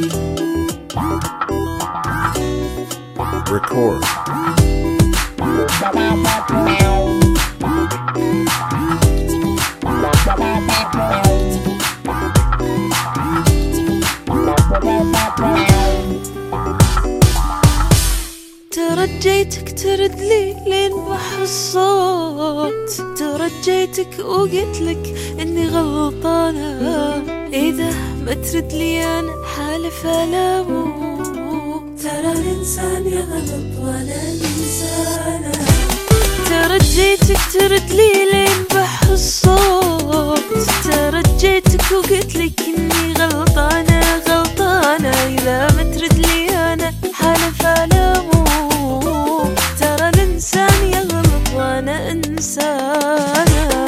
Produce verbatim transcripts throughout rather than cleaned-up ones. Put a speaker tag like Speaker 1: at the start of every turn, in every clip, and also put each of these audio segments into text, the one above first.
Speaker 1: Record.
Speaker 2: ترجيتك ترد لي لين بح الصوت، ترجيتك وقلتلك اني غلطانة، اذا ما ترد لي انا حالف لا اموت.
Speaker 3: ترى الانسان يغلط ولا الانسانة.
Speaker 2: ترجيتك ترد لي لين بح الصوت، ترجيتك وقلتلك اني غلطانة غلطانة، اذا ما ترد لي انا حالف لا اموت. ترى الانسان يغلط وانا انسانة.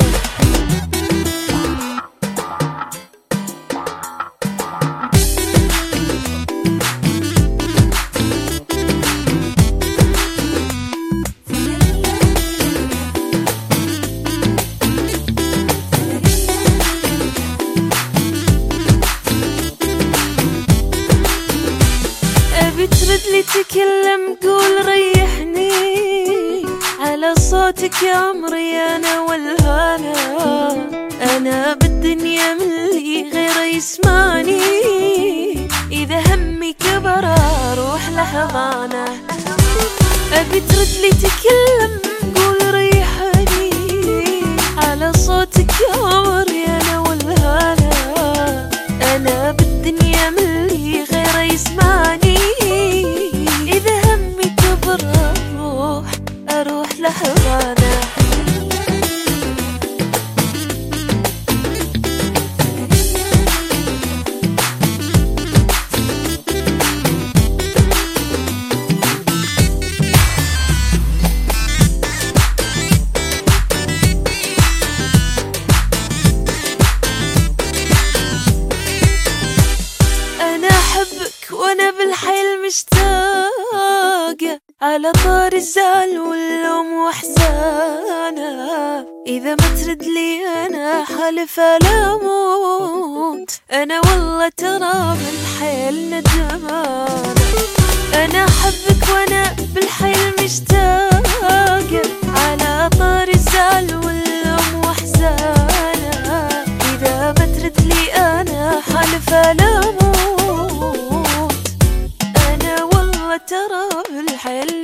Speaker 2: ترد لي تكلم قول ريحني، على صوتك يا عمري انا والهانا، انا بالدنيا من اللي غيره يسمعني، اذا همي كبر اروح لحضانه. ابي ترد لي تكلم قول ريحني، على صوتك يا عمري انا والهانا، انا بالدنيا من اللي غيره يسمعني، إذا همي كبر أروح أروح لحضانة. أنا أحبك وأنا بالحيل مشتاقة، على طار الزعل واللوم واحزانه، اذا ما ترد لي انا حالفة لا اموت. انا والله ترى بالحيل ندمانة، انا احبك وانا بالحيل مشتاقة، على طار الزعل واللوم واحزانه، اذا ما ترد لي انا حالفة لا اموت. انا والله ترى بالحيل